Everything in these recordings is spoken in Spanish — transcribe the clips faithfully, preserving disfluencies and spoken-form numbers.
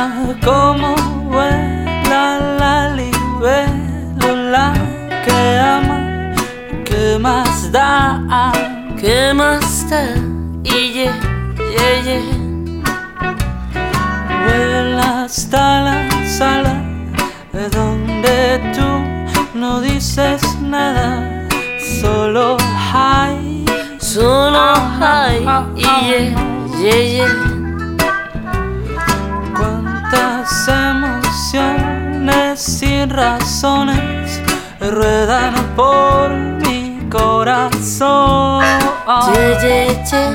Mira cómo vuela la libélula que ama, ¿qué más da? ¿Qué más da? Y yeah, yeah, yeah. Vuela hasta la sala de donde tú no dices nada, solo hay, solo hay, y yeah, yeah, yeah. Cuántas emociones sin razones ruedan por mi corazón. Yeah, yeah, yeah.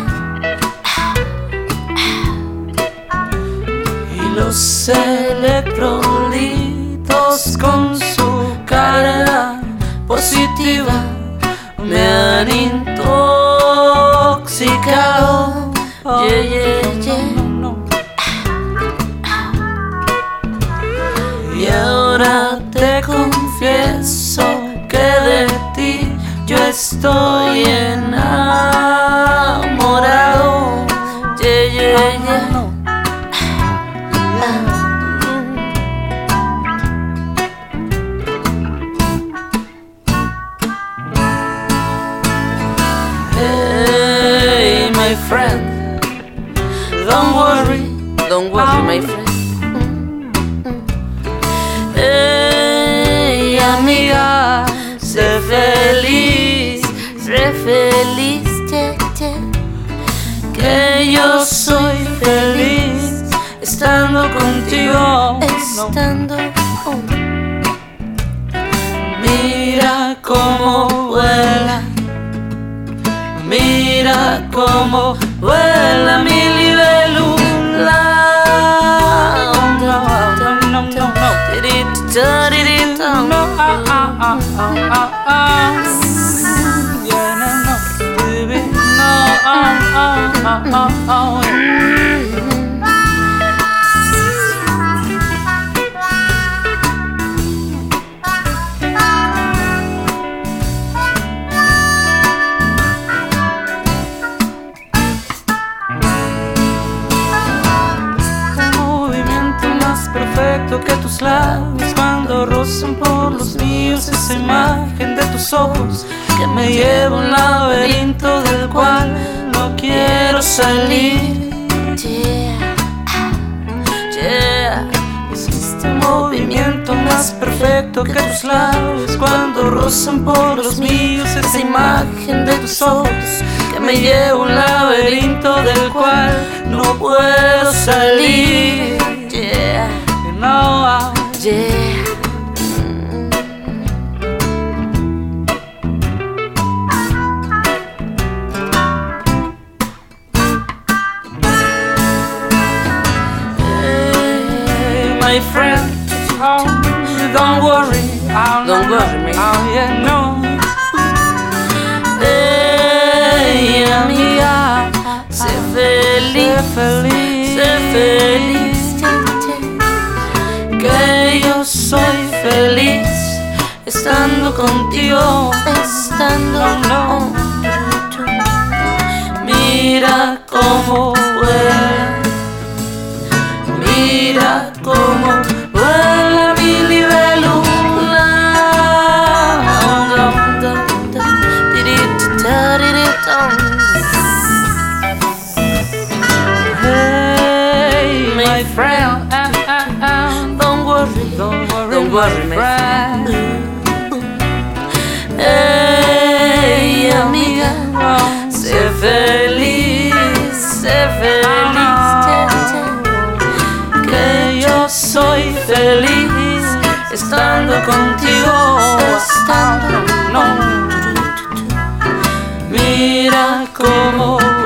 Y los electrolitos con su carga positiva me han intoxicado. Yeah, yeah, yeah. Y ahora te confieso que de ti yo estoy enamorado. Yeah, yeah, yeah. Hey, my friend, don't worry, don't worry, my friend. Hey, amiga, sé feliz, sé feliz, yeah, yeah. Que yo soy feliz estando contigo, estando oh. Mira cómo vuela, mira cómo vuela mi libélula. No, no, no, no, no, ah, ah, ah, ah, ah, ah. Yeah, no, no, baby, no, ah, ah, ah, ah, ah. Perfecto que tus labios cuando rozan por los míos, esa imagen de tus ojos que me lleva a un laberinto del cual no quiero salir. Yeah, yeah. Es este movimiento más perfecto que tus labios cuando rozan por los míos, esa imagen de tus ojos que me lleva a un laberinto del cual no puedo salir. Yeah. No, uh, yeah. Hey, my friend, oh, don't worry, oh, don't worry, my friend. Oh, yeah, no. Hey, amiga, sé feliz, sé feliz, sé feliz. Que yo soy feliz estando contigo, estando no, no. Mira cómo vuela, mira cómo vuela mi libélula. Hey, my friend, don't worry, don't worry, my friend. Hey, amiga, sé feliz, sé feliz, que yo soy feliz estando contigo, estando, no. Mira cómo